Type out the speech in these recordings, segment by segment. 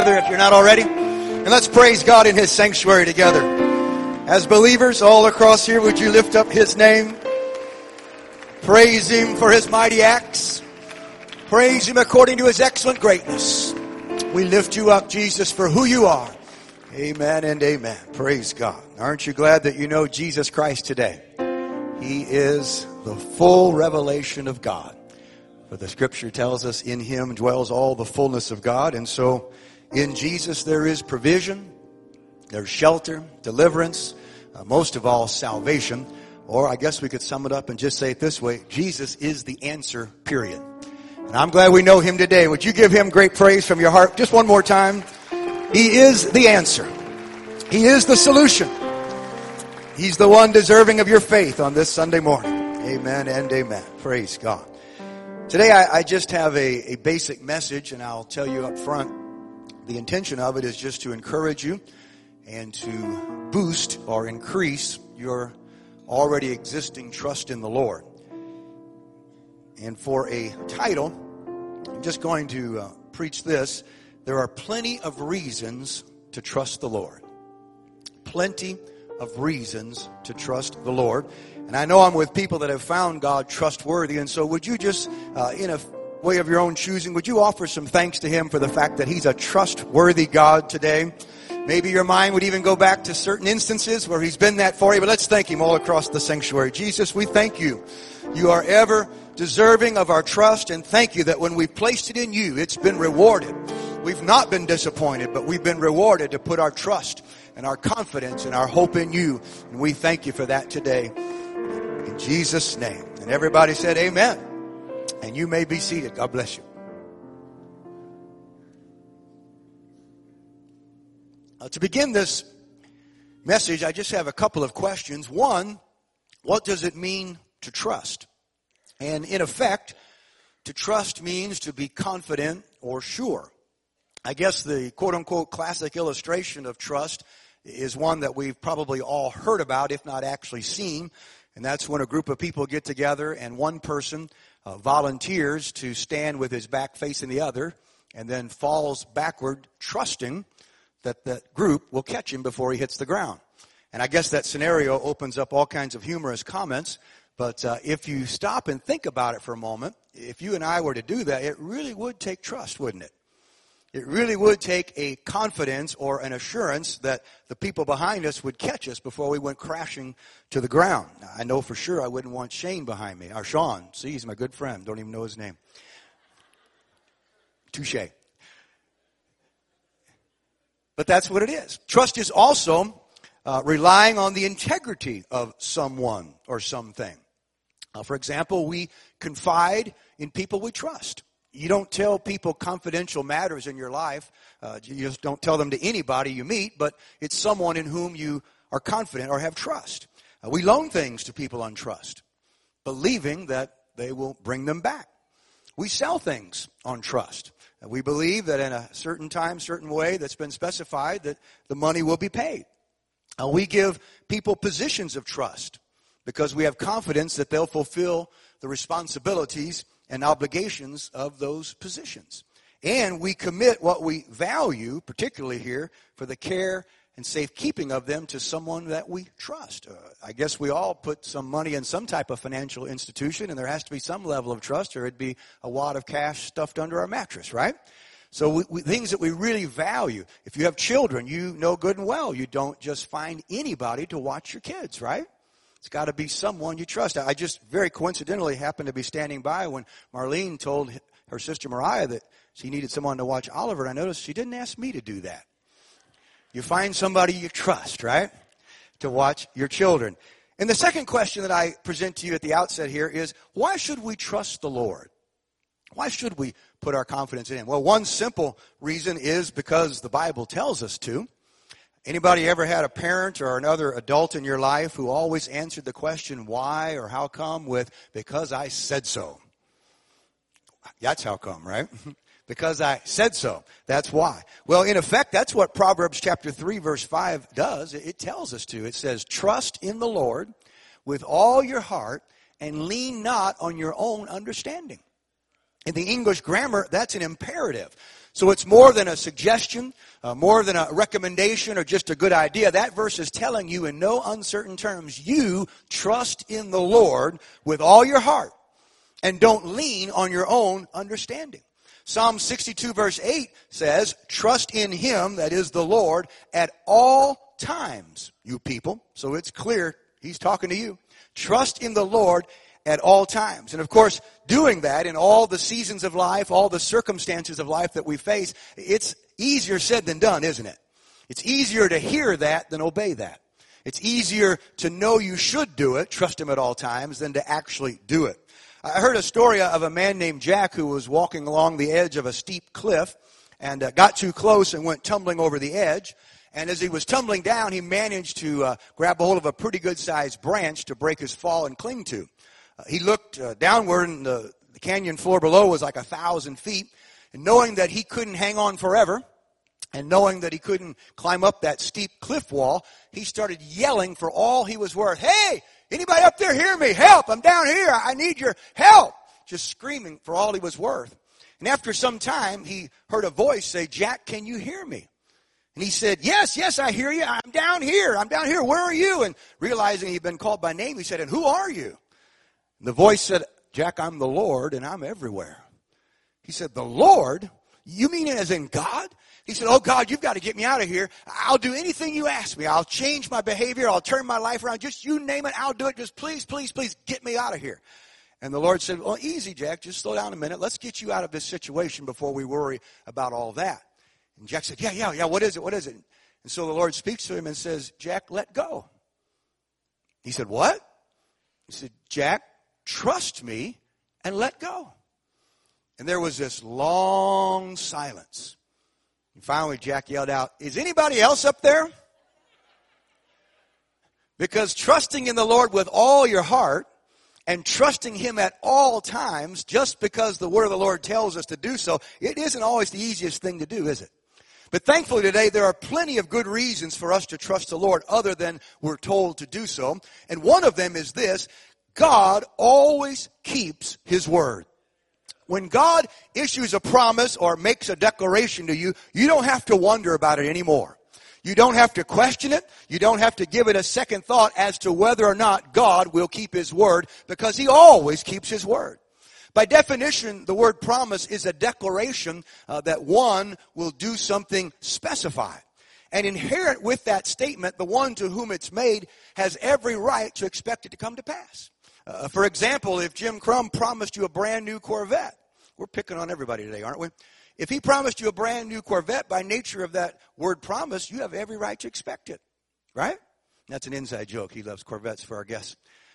together if you're not already. And let's praise God in His sanctuary together. As believers all across here, would you lift up His name? Praise Him for His mighty acts. Praise Him according to His excellent greatness. We lift you up, Jesus, for who you are. Amen and amen. Praise God. Aren't you glad that you know Jesus Christ today? He is the full revelation of God. For the Scripture tells us in Him dwells all the fullness of God. And so in Jesus there is provision, there's shelter, deliverance, most of all salvation. Or I guess we could sum it up and just say it this way: Jesus is the answer, period. And I'm glad we know Him today. Would you give Him great praise from your heart just one more time? He is the answer. He is the solution. He's the one deserving of your faith on this Sunday morning. Amen and amen. Praise God. Today I just have a basic message, and I'll tell you up front, the intention of it is just to encourage you and to boost or increase your already existing trust in the Lord. And for a title, I'm just going to preach this: there are plenty of reasons to trust the Lord. Plenty of reasons to trust the Lord. And I know I'm with people that have found God trustworthy, and so would you just, in a way of your own choosing, would you offer some thanks to Him for the fact that He's a trustworthy God today? Maybe your mind would even go back to certain instances where He's been that for you, but let's thank Him all across the sanctuary. Jesus, we thank You. You are ever deserving of our trust, and thank You that when we've placed it in You, it's been rewarded. We've not been disappointed, but we've been rewarded to put our trust and our confidence and our hope in You. And we thank You for that today. In Jesus' name. And everybody said amen. And you may be seated. God bless you. To begin this message, I just have a couple of questions. One, what does it mean to trust? And in effect, to trust means to be confident or sure. I guess the quote-unquote classic illustration of trust is one that we've probably all heard about, if not actually seen. And that's when a group of people get together and one person volunteers to stand with his back facing the other and then falls backward, trusting that that group will catch him before he hits the ground. And I guess that scenario opens up all kinds of humorous comments. But if you stop and think about it for a moment, if you and I were to do that, it really would take trust, wouldn't it? It really would take a confidence or an assurance that the people behind us would catch us before we went crashing to the ground. Now, I know for sure I wouldn't want Shane behind me. Or Sean. See, he's my good friend. Don't even know his name. Touché. But that's what it is. Trust is also relying on the integrity of someone or something. For example, we confide in people we trust. You don't tell people confidential matters in your life. You just don't tell them to anybody you meet, but it's someone in whom you are confident or have trust. We loan things to people on trust, believing that they will bring them back. We sell things on trust. We believe that in a certain time, certain way that's been specified, that the money will be paid. We give people positions of trust because we have confidence that they'll fulfill the responsibilities and obligations of those positions. And we commit what we value, particularly here, for the care and safekeeping of them to someone that we trust. I guess we all put some money in some type of financial institution, and there has to be some level of trust, or it'd be a wad of cash stuffed under our mattress, right? So things that we really value. If you have children, you know good and well you don't just find anybody to watch your kids, right? It's got to be someone you trust. I just very coincidentally happened to be standing by when Marlene told her sister Mariah that she needed someone to watch Oliver, and I noticed she didn't ask me to do that. You find somebody you trust, right, to watch your children. And the second question that I present to you at the outset here is, why should we trust the Lord? Why should we put our confidence in Him? Well, one simple reason is because the Bible tells us to. Anybody ever had a parent or another adult in your life who always answered the question why or how come with, because I said so? That's how come, right? Because I said so. That's why. Well, in effect, that's what Proverbs chapter 3, verse 5 does. It tells us to. It says, trust in the Lord with all your heart and lean not on your own understanding. In the English grammar, that's an imperative. So it's more than a suggestion, more than a recommendation or just a good idea. That verse is telling you in no uncertain terms, you trust in the Lord with all your heart and don't lean on your own understanding. Psalm 62 verse 8 says, trust in Him, that is the Lord, at all times, you people. So it's clear He's talking to you. Trust in the Lord at all times. And of course, doing that in all the seasons of life, all the circumstances of life that we face, it's easier said than done, isn't it? It's easier to hear that than obey that. It's easier to know you should do it, trust Him at all times, than to actually do it. I heard a story of a man named Jack who was walking along the edge of a steep cliff and got too close and went tumbling over the edge. And as he was tumbling down, he managed to grab a hold of a pretty good-sized branch to break his fall and cling to. He looked downward, and the canyon floor below was like 1,000 feet. And knowing that he couldn't hang on forever, and knowing that he couldn't climb up that steep cliff wall, he started yelling for all he was worth. Hey, anybody up there hear me? Help, I'm down here. I need your help. Just screaming for all he was worth. And after some time, he heard a voice say, Jack, can you hear me? And he said, yes, I hear you. I'm down here. Where are you? And realizing he'd been called by name, he said, and who are you? And the voice said, Jack, I'm the Lord, and I'm everywhere. He said, the Lord? You mean it as in God? He said, oh, God, you've got to get me out of here. I'll do anything you ask me. I'll change my behavior. I'll turn my life around. Just you name it, I'll do it. Just please get me out of here. And the Lord said, well, easy, Jack. Just slow down a minute. Let's get you out of this situation before we worry about all that. And Jack said, yeah, what is it? And so the Lord speaks to him and says, Jack, let go. He said, what? He said, Jack, trust me and let go. And there was this long silence. And finally, Jack yelled out, is anybody else up there? Because trusting in the Lord with all your heart and trusting Him at all times, just because the word of the Lord tells us to do so, it isn't always the easiest thing to do, is it? But thankfully today, there are plenty of good reasons for us to trust the Lord other than we're told to do so. And one of them is this: God always keeps His word. When God issues a promise or makes a declaration to you, you don't have to wonder about it anymore. You don't have to question it. You don't have to give it a second thought as to whether or not God will keep His word, because He always keeps His word. By definition, the word promise is a declaration that one will do something specified. And inherent with that statement, the one to whom it's made has every right to expect it to come to pass. For example, if Jim Crum promised you a brand new Corvette, we're picking on everybody today, aren't we? If he promised you a brand new Corvette, by nature of that word promise, you have every right to expect it, right? That's an inside joke. He loves Corvettes for our guests.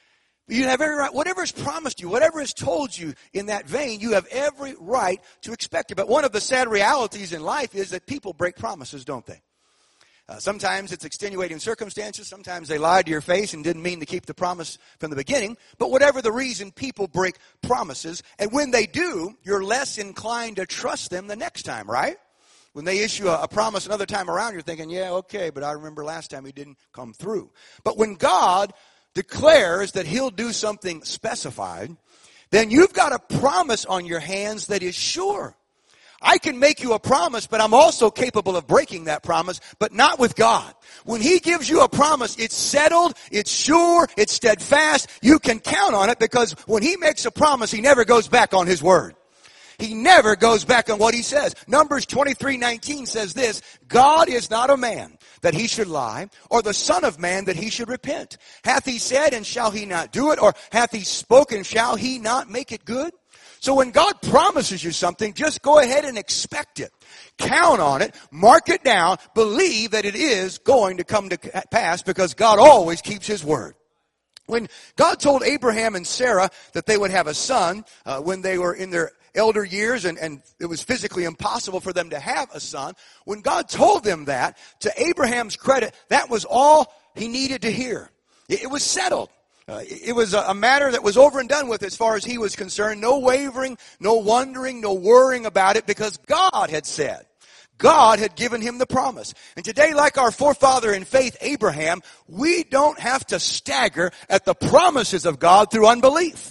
You have every right, whatever is promised you, whatever is told you in that vein, you have every right to expect it. But one of the sad realities in life is that people break promises, don't they? Sometimes it's extenuating circumstances. Sometimes they lied to your face and didn't mean to keep the promise from the beginning. But whatever the reason, people break promises. And when they do, you're less inclined to trust them the next time, right? When they issue a promise another time around, you're thinking, yeah, okay, but I remember last time He didn't come through. But when God declares that He'll do something specified, then you've got a promise on your hands that is sure. I can make you a promise, but I'm also capable of breaking that promise, but not with God. When He gives you a promise, it's settled, it's sure, it's steadfast. You can count on it, because when He makes a promise, He never goes back on His word. He never goes back on what He says. Numbers 23:19 says this: God is not a man that He should lie, or the Son of Man that He should repent. Hath He said, and shall He not do it? Or hath He spoken, shall He not make it good? So when God promises you something, just go ahead and expect it. Count on it. Mark it down. Believe that it is going to come to pass, because God always keeps His word. When God told Abraham and Sarah that they would have a son when they were in their elder years, and it was physically impossible for them to have a son, when God told them that, to Abraham's credit, that was all he needed to hear. It was settled. It was a matter that was over and done with as far as he was concerned. No wavering, no wondering, no worrying about it, because God had said. God had given him the promise. And today, like our forefather in faith, Abraham, we don't have to stagger at the promises of God through unbelief.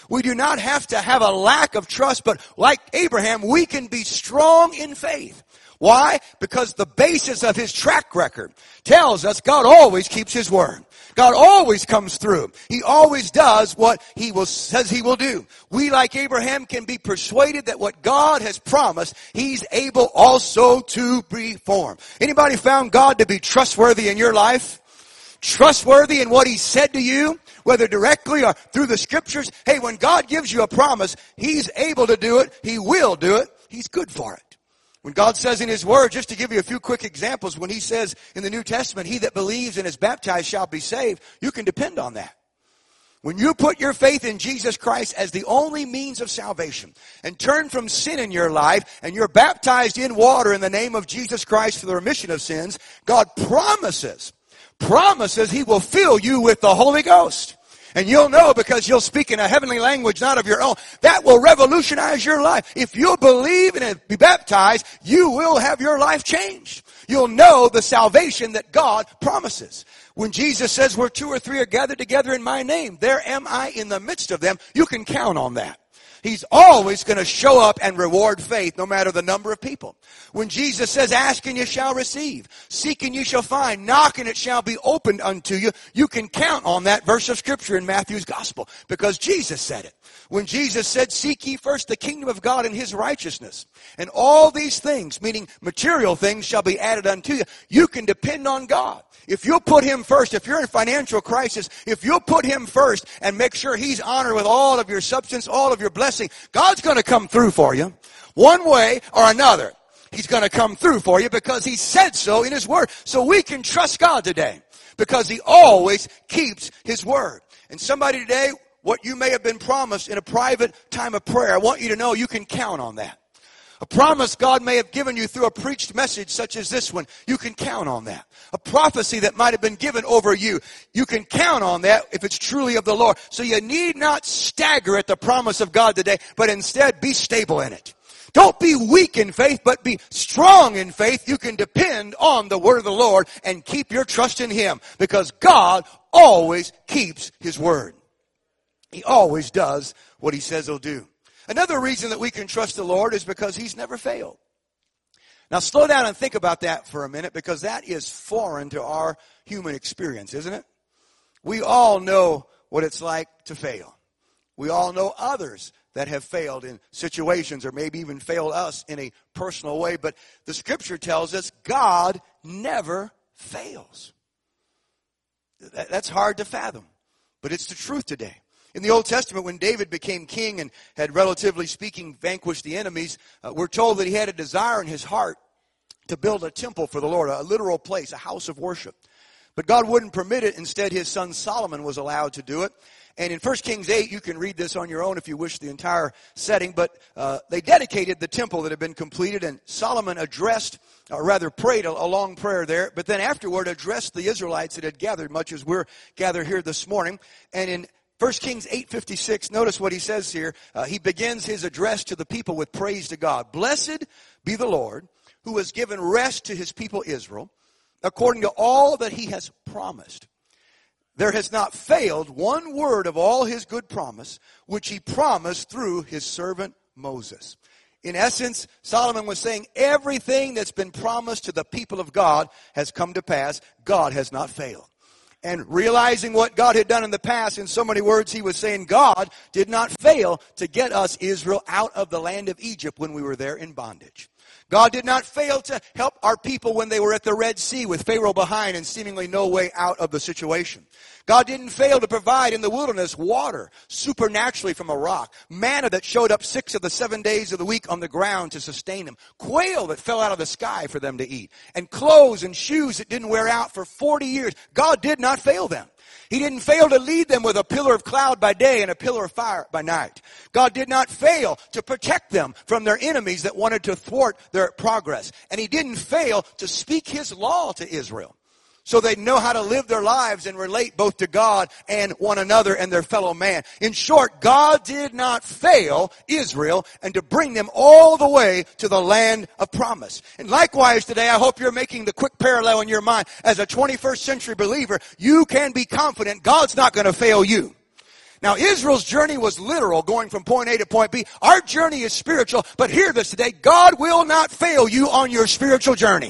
We do not have to have a lack of trust, but like Abraham, we can be strong in faith. Why? Because the basis of his track record tells us God always keeps his word. God always comes through. He always does what says he will do. We, like Abraham, can be persuaded that what God has promised, he's able also to perform. Anybody found God to be trustworthy in your life? Trustworthy in what he said to you, whether directly or through the scriptures? Hey, when God gives you a promise, he's able to do it. He will do it. He's good for it. When God says in his word, just to give you a few quick examples, when he says in the New Testament, he that believes and is baptized shall be saved, you can depend on that. When you put your faith in Jesus Christ as the only means of salvation and turn from sin in your life and you're baptized in water in the name of Jesus Christ for the remission of sins, God promises he will fill you with the Holy Ghost. And you'll know because you'll speak in a heavenly language, not of your own. That will revolutionize your life. If you'll believe and be baptized, you will have your life changed. You'll know the salvation that God promises. When Jesus says where 2 or 3 are gathered together in my name, there am I in the midst of them. You can count on that. He's always going to show up and reward faith no matter the number of people. When Jesus says, ask and you shall receive, seek and you shall find, knock and it shall be opened unto you, you can count on that verse of scripture in Matthew's gospel because Jesus said it. When Jesus said, seek ye first the kingdom of God and his righteousness, and all these things, meaning material things, shall be added unto you, you can depend on God. If you'll put him first, if you're in financial crisis, if you'll put him first and make sure he's honored with all of your substance, all of your blessing, God's going to come through for you. One way or another, he's going to come through for you because he said so in his word. So we can trust God today because he always keeps his word. And somebody today, what you may have been promised in a private time of prayer, I want you to know you can count on that. A promise God may have given you through a preached message such as this one, you can count on that. A prophecy that might have been given over you, you can count on that if it's truly of the Lord. So you need not stagger at the promise of God today, but instead be stable in it. Don't be weak in faith, but be strong in faith. You can depend on the word of the Lord and keep your trust in him because God always keeps his word. He always does what he says he'll do. Another reason that we can trust the Lord is because he's never failed. Now slow down and think about that for a minute because that is foreign to our human experience, isn't it? We all know what it's like to fail. We all know others that have failed in situations or maybe even failed us in a personal way. But the scripture tells us God never fails. That's hard to fathom, but it's the truth today. In the Old Testament, when David became king and had, relatively speaking, vanquished the enemies, we're told that he had a desire in his heart to build a temple for the Lord, a literal place, a house of worship. But God wouldn't permit it. Instead, his son Solomon was allowed to do it. And in 1 Kings 8, you can read this on your own if you wish the entire setting, but they dedicated the temple that had been completed, and Solomon prayed a long prayer there, but then afterward addressed the Israelites that had gathered, much as we're gathered here this morning. And in 1 Kings 8:56, notice what he says here. He begins his address to the people with praise to God. Blessed be the Lord, who has given rest to his people Israel, according to all that he has promised. There has not failed one word of all his good promise, which he promised through his servant Moses. In essence, Solomon was saying everything that's been promised to the people of God has come to pass. God has not failed. And realizing what God had done in the past, in so many words, he was saying God did not fail to get us, Israel, out of the land of Egypt when we were there in bondage. God did not fail to help our people when they were at the Red Sea with Pharaoh behind and seemingly no way out of the situation. God didn't fail to provide in the wilderness water supernaturally from a rock, manna that showed up 6 of the 7 days of the week on the ground to sustain them, quail that fell out of the sky for them to eat, and clothes and shoes that didn't wear out for 40 years. God did not fail them. He didn't fail to lead them with a pillar of cloud by day and a pillar of fire by night. God did not fail to protect them from their enemies that wanted to thwart their progress. And he didn't fail to speak his law to Israel so they'd know how to live their lives and relate both to God and one another and their fellow man. In short, God did not fail Israel and to bring them all the way to the land of promise. And likewise today, I hope you're making the quick parallel in your mind. As a 21st century believer, you can be confident God's not going to fail you. Now, Israel's journey was literal, going from point A to point B. Our journey is spiritual, but hear this today. God will not fail you on your spiritual journey.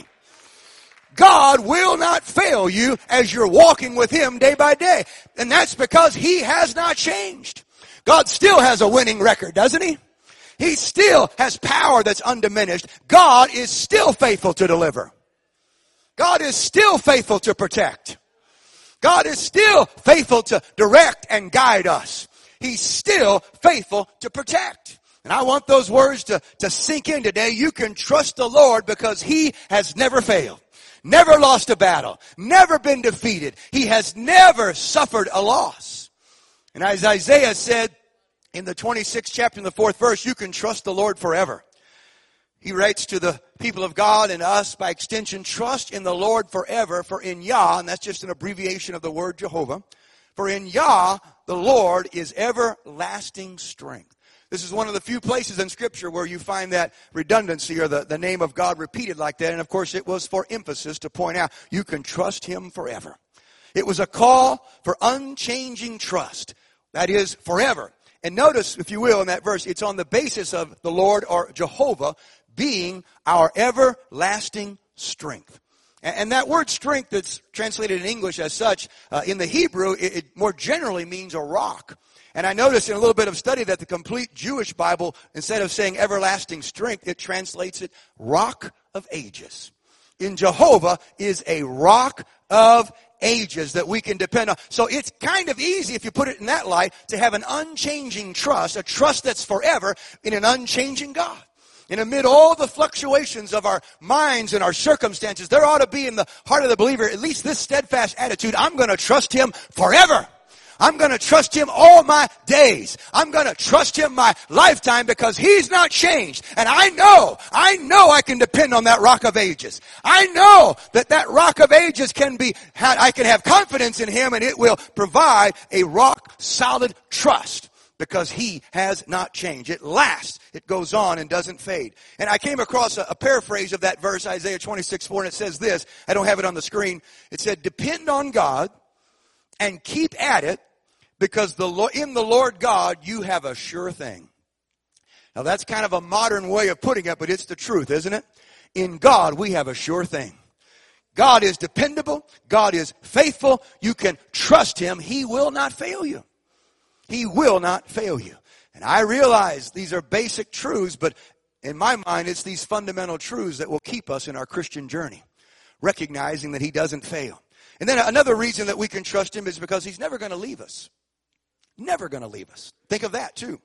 God will not fail you as you're walking with Him day by day. And that's because He has not changed. God still has a winning record, doesn't He? He still has power that's undiminished. God is still faithful to deliver. God is still faithful to protect. God is still faithful to direct and guide us. He's still faithful to protect. And I want those words to sink in today. You can trust the Lord because He has never failed, never lost a battle, never been defeated. He has never suffered a loss. And as Isaiah said in the 26th chapter in the 4th verse, you can trust the Lord forever. He writes to the people of God and us by extension, trust in the Lord forever, for in Yah, and that's just an abbreviation of the word Jehovah, for in Yah, the Lord is everlasting strength. This is one of the few places in Scripture where you find that redundancy or the name of God repeated like that. And of course it was for emphasis to point out you can trust Him forever. It was a call for unchanging trust. That is forever. And notice, if you will, in that verse, it's on the basis of the Lord or Jehovah being our everlasting strength. And that word strength that's translated in English as such, in the Hebrew, it more generally means a rock. And I noticed in a little bit of study that the complete Jewish Bible, instead of saying everlasting strength, it translates it rock of ages. In Jehovah is a rock of ages that we can depend on. So it's kind of easy, if you put it in that light, to have an unchanging trust, a trust that's forever in an unchanging God. And amid all the fluctuations of our minds and our circumstances, there ought to be in the heart of the believer at least this steadfast attitude: I'm going to trust Him forever. I'm going to trust Him all my days. I'm going to trust Him my lifetime because He's not changed. And I know I can depend on that rock of ages. I know that rock of ages I can have confidence in Him, and it will provide a rock solid trust because He has not changed. It lasts. It goes on and doesn't fade. And I came across a paraphrase of that verse, Isaiah 26:4, and it says this. I don't have it on the screen. It said, depend on God and keep at it, because in the Lord God you have a sure thing. Now that's kind of a modern way of putting it, but it's the truth, isn't it? In God we have a sure thing. God is dependable. God is faithful. You can trust Him. He will not fail you. He will not fail you. And I realize these are basic truths, but in my mind it's these fundamental truths that will keep us in our Christian journey, recognizing that He doesn't fail. And then another reason that we can trust Him is because He's never going to leave us. Never going to leave us. Think of that too.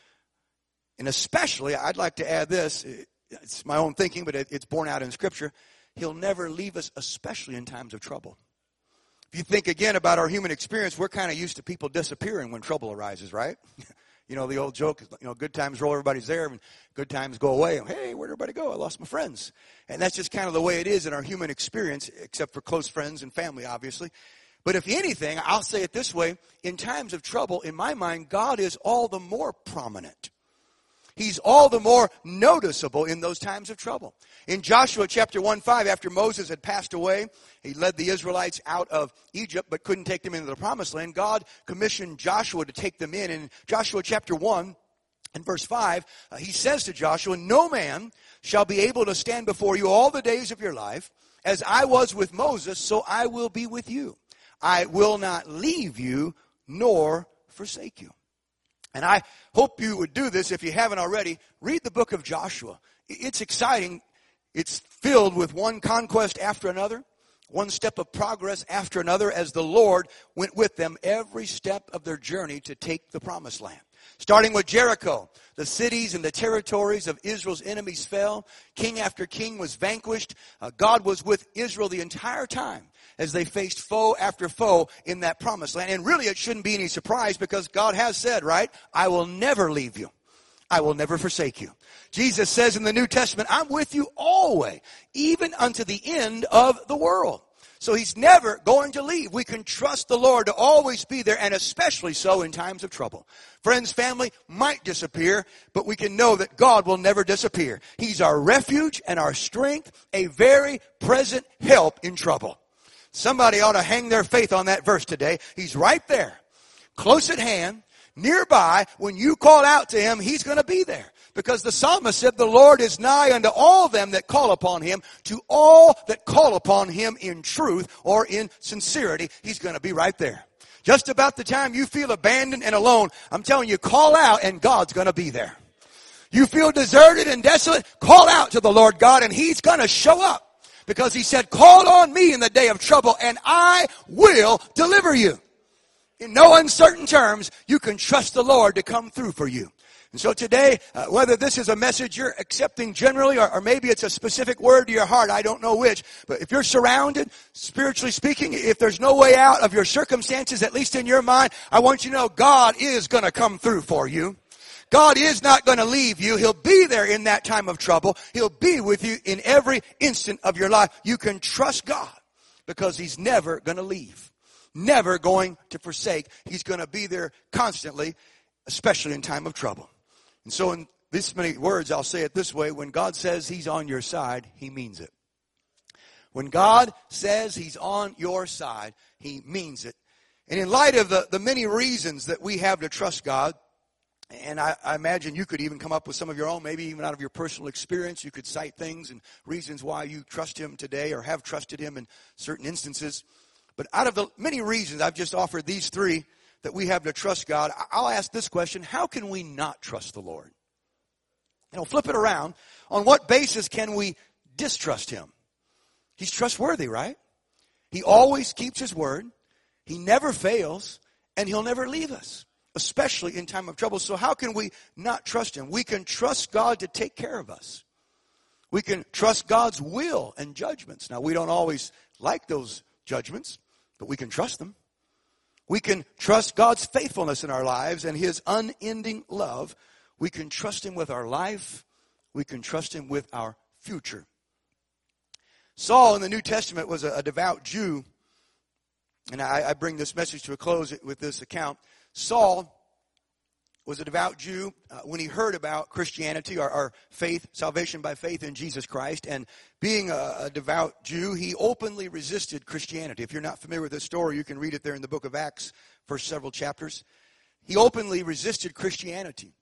And especially, I'd like to add this. It's my own thinking, but it's borne out in Scripture. He'll never leave us, especially in times of trouble. If you think again about our human experience, we're kind of used to people disappearing when trouble arises, right? You know, the old joke is, good times roll, everybody's there, and good times go away. Hey, where'd everybody go? I lost my friends. And that's just kind of the way it is in our human experience, except for close friends and family, obviously. But if anything, I'll say it this way, in times of trouble, in my mind, God is all the more prominent. He's all the more noticeable in those times of trouble. In Joshua chapter 1:5, after Moses had passed away, he led the Israelites out of Egypt but couldn't take them into the promised land. God commissioned Joshua to take them in. In Joshua chapter 1 and verse 5, he says to Joshua, no man shall be able to stand before you all the days of your life. As I was with Moses, so I will be with you. I will not leave you nor forsake you. And I hope you would do this if you haven't already. Read the book of Joshua. It's exciting. It's filled with one conquest after another, one step of progress after another as the Lord went with them every step of their journey to take the promised land. Starting with Jericho, the cities and the territories of Israel's enemies fell. King after king was vanquished. God was with Israel the entire time as they faced foe after foe in that promised land. And really it shouldn't be any surprise because God has said, right, I will never leave you. I will never forsake you. Jesus says in the New Testament, I'm with you always, even unto the end of the world. So He's never going to leave. We can trust the Lord to always be there, and especially so in times of trouble. Friends, family might disappear, but we can know that God will never disappear. He's our refuge and our strength, a very present help in trouble. Somebody ought to hang their faith on that verse today. He's right there, close at hand, nearby. When you call out to him, he's going to be there. Because the psalmist said, the Lord is nigh unto all them that call upon him, to all that call upon him in truth or in sincerity. He's going to be right there. Just about the time you feel abandoned and alone, I'm telling you, call out and God's going to be there. You feel deserted and desolate, call out to the Lord God and he's going to show up. Because he said, call on me in the day of trouble and I will deliver you. In no uncertain terms, you can trust the Lord to come through for you. And so today, whether this is a message you're accepting generally or maybe it's a specific word to your heart, I don't know which. But if you're surrounded, spiritually speaking, if there's no way out of your circumstances, at least in your mind, I want you to know God is going to come through for you. God is not going to leave you. He'll be there in that time of trouble. He'll be with you in every instant of your life. You can trust God because he's never going to leave. Never going to forsake. He's going to be there constantly, especially in time of trouble. And so in this many words, I'll say it this way. When God says he's on your side, he means it. When God says he's on your side, he means it. And in light of the many reasons that we have to trust God, and I imagine you could even come up with some of your own, maybe even out of your personal experience. You could cite things and reasons why you trust him today or have trusted him in certain instances. But out of the many reasons, I've just offered these three that we have to trust God. I'll ask this question: how can we not trust the Lord? Flip it around. On what basis can we distrust him? He's trustworthy, right? He always keeps his word. He never fails, and he'll never leave us, especially in time of trouble. So how can we not trust him? We can trust God to take care of us. We can trust God's will and judgments. Now, we don't always like those judgments, but we can trust them. We can trust God's faithfulness in our lives and his unending love. We can trust him with our life. We can trust him with our future. Saul in the New Testament was a devout Jew. And I bring this message to a close with this account. Saul was a devout Jew when he heard about Christianity, our faith, salvation by faith in Jesus Christ. And being a devout Jew, he openly resisted Christianity. If you're not familiar with this story, you can read it there in the book of Acts, first several chapters. He openly resisted Christianity.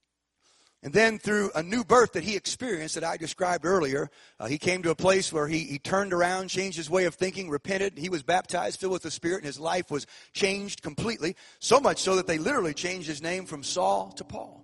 And then through a new birth that he experienced that I described earlier, he came to a place where he turned around, changed his way of thinking, repented. He was baptized, filled with the Spirit, and his life was changed completely. So much so that they literally changed his name from Saul to Paul.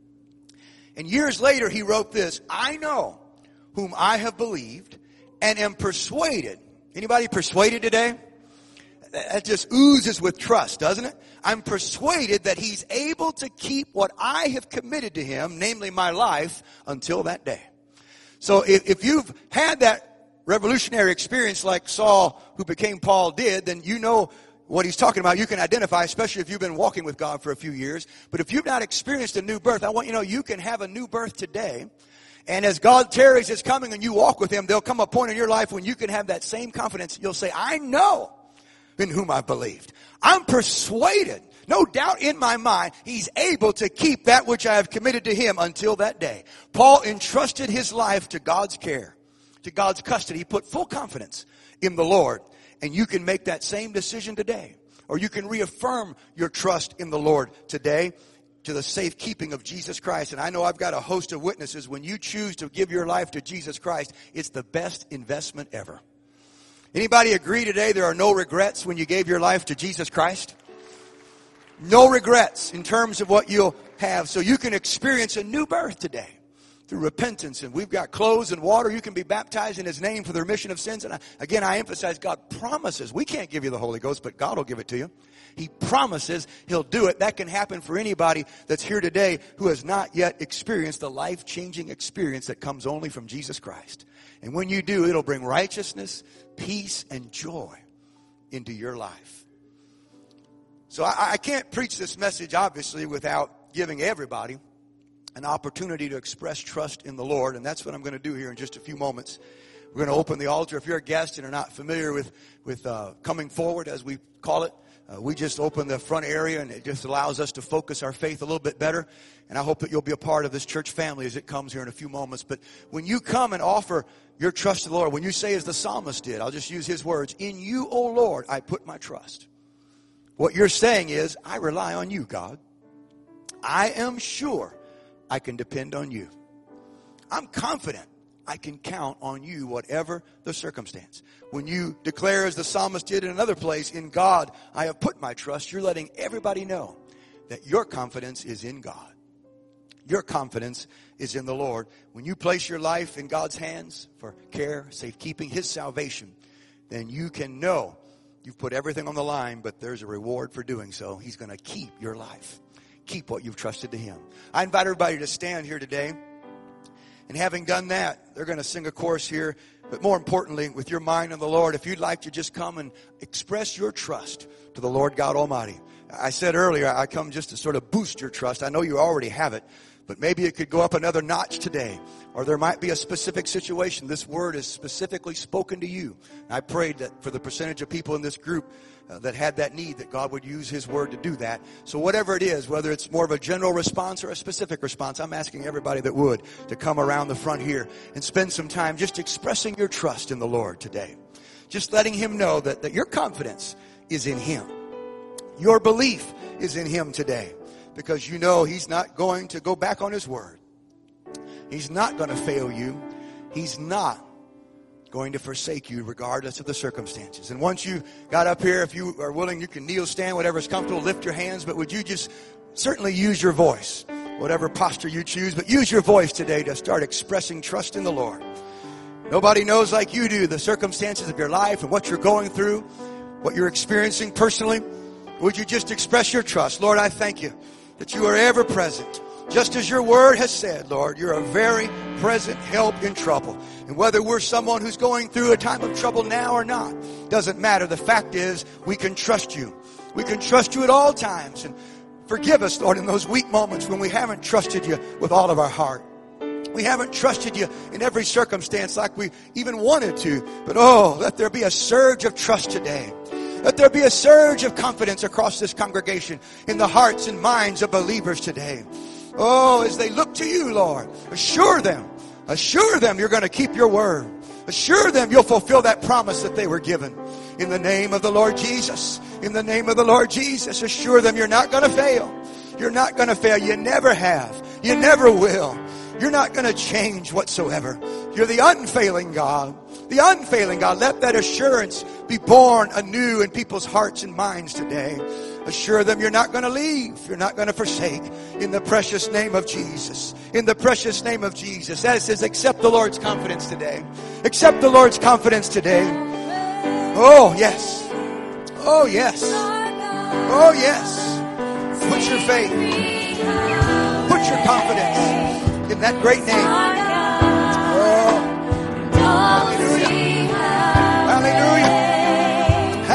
And years later he wrote this: I know whom I have believed and am persuaded. Anybody persuaded today? That just oozes with trust, doesn't it? I'm persuaded that he's able to keep what I have committed to him, namely my life, until that day. So if you've had that revolutionary experience like Saul, who became Paul, did, then you know what he's talking about. You can identify, especially if you've been walking with God for a few years. But if you've not experienced a new birth, I want you to know you can have a new birth today. And as God tarries his coming and you walk with him, there'll come a point in your life when you can have that same confidence. You'll say, I know in whom I believed. I'm persuaded, no doubt in my mind, he's able to keep that which I have committed to him until that day. Paul entrusted his life to God's care, to God's custody. He put full confidence in the Lord. And you can make that same decision today. Or you can reaffirm your trust in the Lord today to the safekeeping of Jesus Christ. And I know I've got a host of witnesses. When you choose to give your life to Jesus Christ, it's the best investment ever. Anybody agree today there are no regrets when you gave your life to Jesus Christ? No regrets in terms of what you'll have. So you can experience a new birth today through repentance. And we've got clothes and water. You can be baptized in his name for the remission of sins. And I emphasize God promises. We can't give you the Holy Ghost, but God will give it to you. He promises he'll do it. That can happen for anybody that's here today who has not yet experienced the life-changing experience that comes only from Jesus Christ. And when you do, it'll bring righteousness, peace, and joy into your life. So I can't preach this message, obviously, without giving everybody an opportunity to express trust in the Lord. And that's what I'm going to do here in just a few moments. We're going to open the altar. If you're a guest and are not familiar with coming forward, as we call it, we just open the front area, and it just allows us to focus our faith a little bit better. And I hope that you'll be a part of this church family as it comes here in a few moments. But when you come and offer your trust to the Lord, when you say as the psalmist did, I'll just use his words, in you, O Lord, I put my trust. What you're saying is, I rely on you, God. I am sure I can depend on you. I'm confident I can count on you, whatever the circumstance. When you declare, as the psalmist did in another place, in God I have put my trust, you're letting everybody know that your confidence is in God. Your confidence is in the Lord. When you place your life in God's hands for care, safekeeping, His salvation, then you can know you've put everything on the line, but there's a reward for doing so. He's going to keep your life. Keep what you've trusted to Him. I invite everybody to stand here today. And having done that, they're going to sing a chorus here. But more importantly, with your mind on the Lord, if you'd like to just come and express your trust to the Lord God Almighty. I said earlier, I come just to sort of boost your trust. I know you already have it. But maybe it could go up another notch today. Or there might be a specific situation. This word is specifically spoken to you. I prayed that for the percentage of people in this group that had that need, that God would use His word to do that. So whatever it is, whether it's more of a general response or a specific response, I'm asking everybody that would to come around the front here and spend some time just expressing your trust in the Lord today. Just letting Him know that your confidence is in Him. Your belief is in Him today. Because you know He's not going to go back on His word. He's not going to fail you. He's not going to forsake you regardless of the circumstances. And once you got up here, if you are willing, you can kneel, stand, whatever's comfortable, lift your hands. But would you just certainly use your voice, whatever posture you choose, but use your voice today to start expressing trust in the Lord. Nobody knows like you do the circumstances of your life and what you're going through, what you're experiencing personally. Would you just express your trust? Lord, I thank you that you are ever present. Just as your word has said, Lord, you're a very present help in trouble. And whether we're someone who's going through a time of trouble now or not, doesn't matter. The fact is, we can trust you. We can trust you at all times. And forgive us, Lord, in those weak moments when we haven't trusted you with all of our heart. We haven't trusted you in every circumstance like we even wanted to. But oh, let there be a surge of trust today. Let there be a surge of confidence across this congregation in the hearts and minds of believers today. Oh, as they look to you, Lord, assure them you're going to keep your word. Assure them you'll fulfill that promise that they were given. In the name of the Lord Jesus, in the name of the Lord Jesus, assure them you're not going to fail. You're not going to fail. You never have. You never will. You're not going to change whatsoever. You're the unfailing God. The unfailing God. Let that assurance be born anew in people's hearts and minds today. Assure them you're not going to leave. You're not going to forsake. In the precious name of Jesus. In the precious name of Jesus. That says, accept the Lord's confidence today. Accept the Lord's confidence today. Oh, yes. Oh, yes. Oh, yes. Put your faith. Put your confidence in that great name. Oh.